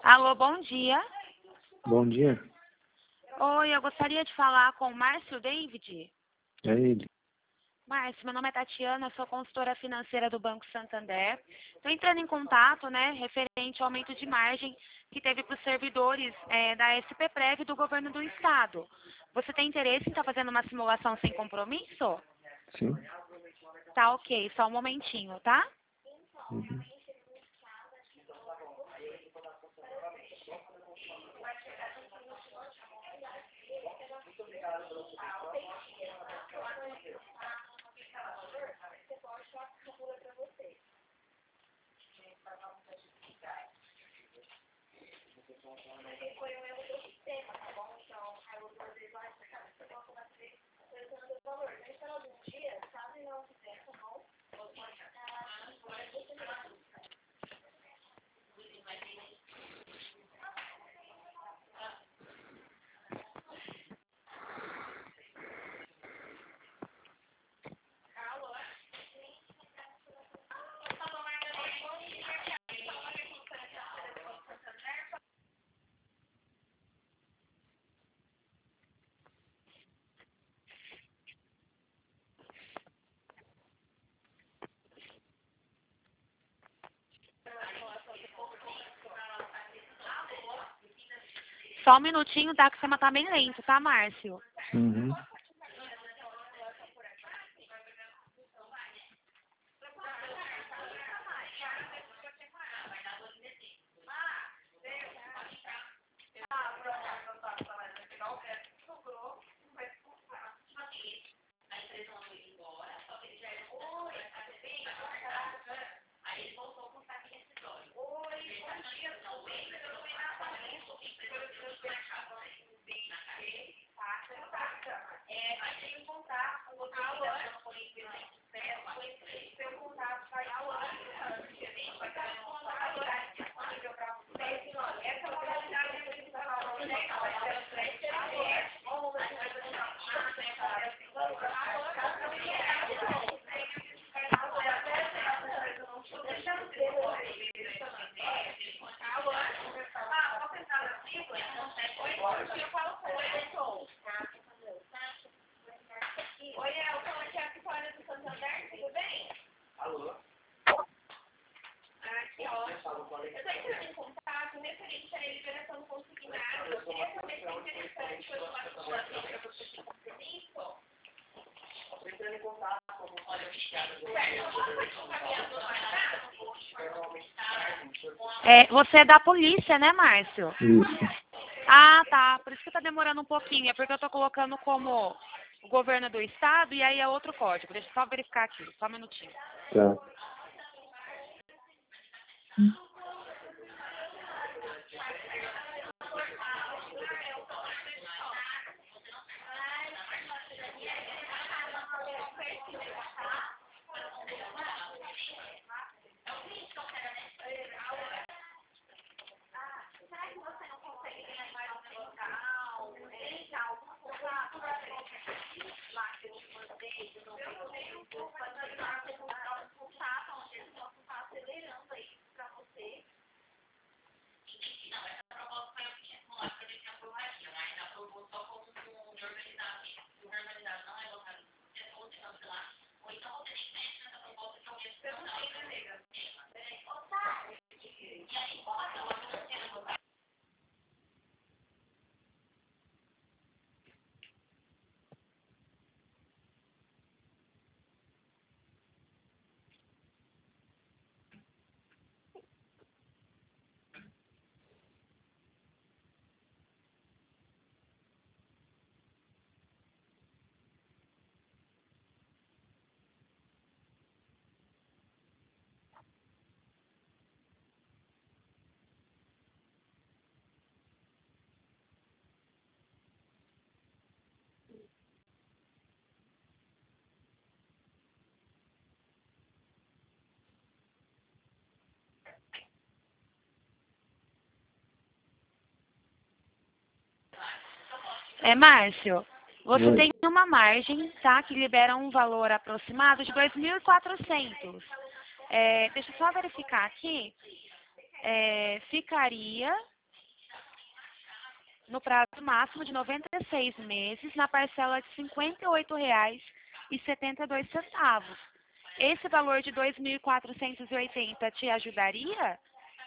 Alô, bom dia. Bom dia, Oi, eu gostaria de falar com o Márcio David. é ele. Márcio, meu nome é Tatiana, eu sou consultora financeira do Banco Santander. Estou entrando em contato, referente ao aumento de margem que teve para os servidores da SPPrev do governo do estado. Você tem interesse em estar fazendo uma simulação sem compromisso? Sim. Tá ok, só um momentinho, tá? Uhum. Só um minutinho, tá? Que o sistema tá bem lento, tá, Márcio? Uhum. Você é da polícia, né, Márcio? Isso. Ah, tá. Por isso que tá demorando um pouquinho. É porque eu tô colocando como o governo do estado e aí é outro código. Deixa eu só verificar aqui. Só um minutinho. Tá. Márcio, você Oi. tem uma margem, tá? Que libera um valor aproximado de 2.400. Deixa eu só verificar aqui. Ficaria no prazo máximo de 96 meses, na parcela de R$ 58,72. Esse valor de 2.480 te ajudaria?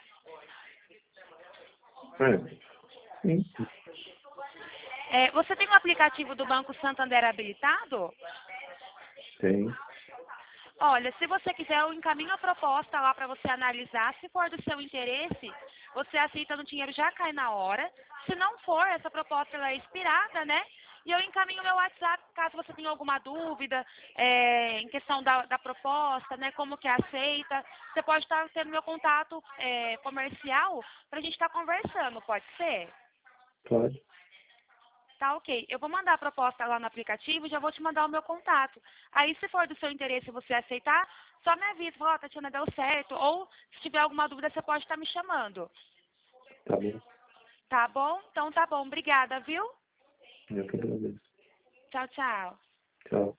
Sim, Você tem o aplicativo do Banco Santander habilitado? tem. Olha, se você quiser, eu encaminho a proposta lá para você analisar. Se for do seu interesse, você aceita no dinheiro, já cai na hora. Se não for, essa proposta ela é expirada, né? E eu encaminho meu WhatsApp caso você tenha alguma dúvida em questão da proposta, né? Como que é aceita. Você pode estar tendo meu contato comercial para a gente estar conversando, pode ser? Pode. Tá, ok. Eu vou mandar a proposta lá no aplicativo e já vou te mandar o meu contato. Aí, se for do seu interesse você aceitar, só me avisa, fala, ó, Tatiana, deu certo. Ou, se tiver alguma dúvida, você pode estar me chamando. Tá bom. Tá bom? Então, tá bom. Obrigada, viu? Eu que agradeço. Tchau, tchau. Tchau.